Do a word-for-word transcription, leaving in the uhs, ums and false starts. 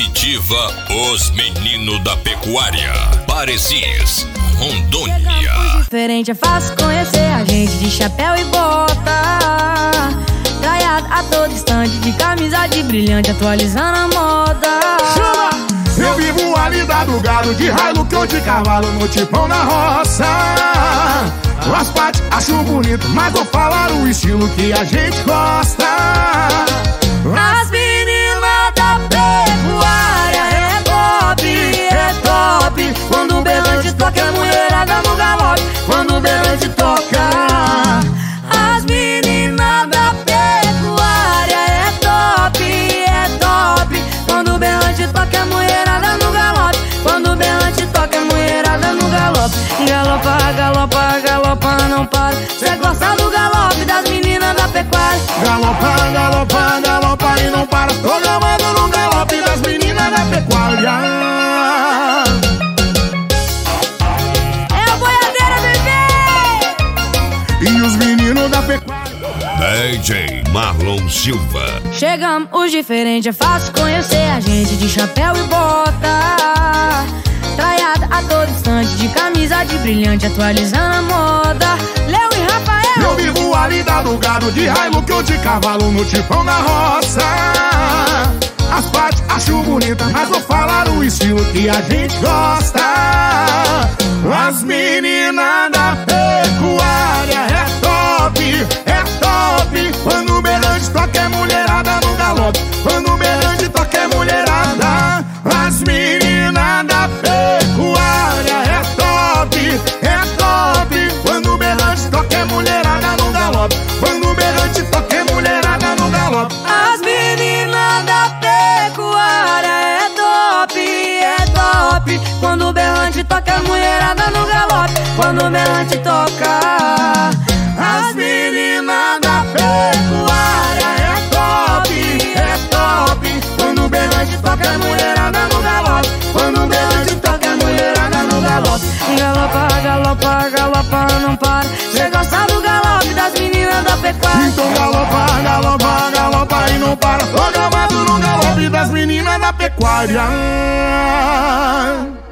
Comitiva Os Meninos da Pecuária, Parecis, Rondônia. Diferente, é fácil conhecer a gente de chapéu e bota, traiado a todo instante, de camisa de brilhante, atualizando a moda. Chama! Eu vivo a lida do gado, de Hilux ou de cavalo, no tipão na roça. As partes acho bonito, mas vou falar o estilo que a gente gosta. As meninas da pecuária é top, é top. Quando o berrante toca, é mulherada no galope. Quando o berrante toca, as meninas da pecuária é top, é top. Quando o berrante toca, é mulherada no galope. Quando o berrante toca, é mulherada no galope. Galopa, galopa, galopa, não para. Cê gosta do galope das meninas da pecuária. Galopa, galopa, galopa e não para. Tô gamando no galope das meninas da pecuária. É a boiadeira, bebê! E os meninos da pecuária. D J Marlon Silva. Chegamos, os diferentes, é fácil conhecer a gente de chapéu e bota, traiada a todo instante, de camisa de brilhante, atualizando a moda. Léo e Rafael. Eu vivo a lida do gado, de Hilux ou de cavalo, no tipão na roça. As partes acho bonita, mas vou falar o estilo que a gente gosta. As meninas da pecuária é top, é top. Quando o berrante toca, é mulherada no galope. Quando o berrante toca, é mulherada. As meninas da pecuária é top, é top. Quando o berrante toca, é mulherada no galope. Quando o berrante toca, é mulherada no galope. As meninas da pecuária é top, é top. Quando o berrante toca, é mulherada no galope. Quando o berrante toca, as meninas da pecuária é top, é top. Quando o berrante toca, é mulherada no galope. Quando o berrante toca, é mulherada no galope. galopa, galopa, galopa, não para. Cê gosta do galope das meninas da pecuária. Então galopa, galopa, galopa e não para. Tô gamado no galope das meninas da pecuária.